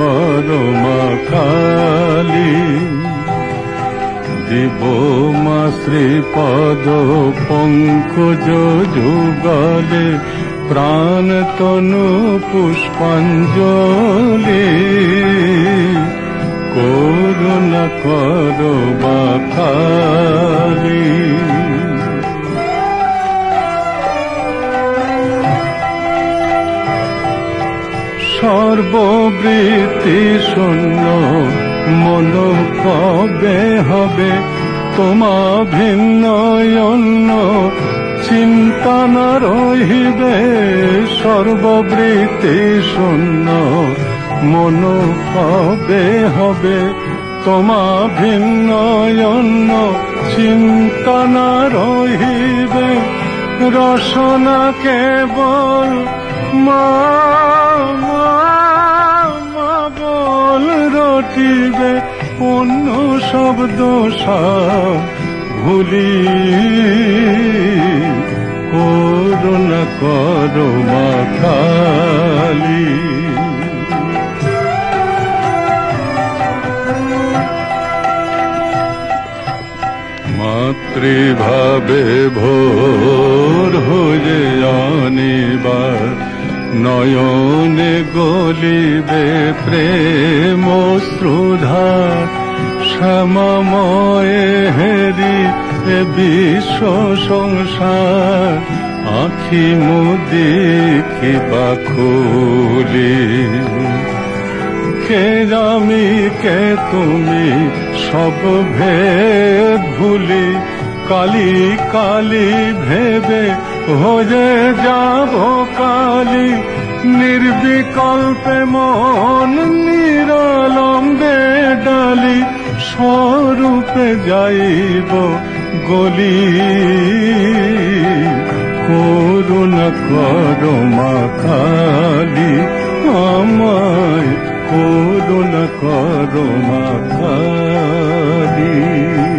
কর মা কালী। দিব মা শ্রীপদ পঙ্কজ যুগলে প্রাণ তনু পুষ্পাঞ্জলি। করুণা কর মা কালী। সর্ববৃত্তি শূন্য মন কবে হবে, তোমা ভিন্ন অন্য চিন্তা না রহিবে। সর্ববৃত্তি শূন্য মন কবে হবে, তোমা ভিন্ন অন্য চিন্তা না রহিবে। রসনা কেবল মা বল রটিবে, অন্য শব্দ সব ভুলি। করুণা কর মা কালী। মাতৃভাবে ভোর হয়ে অনিবার, নয়নে গলিবে প্রেম শ্রুধার। শ্যামাময়ে হেরি এ বিশ্ব সংসার, আখি মুদিখিবা খুলি। কে আমি কে তুমি সব ভেদ ভুলি, কালী কালী ভেবে হয়ে যাব কালী। নির্বিকল্পে মন নিরালম্বে ডালি, স্বরূপে যাইব গলি। করুণা কর মা কালী আমায়, করুণা কর মা কালী।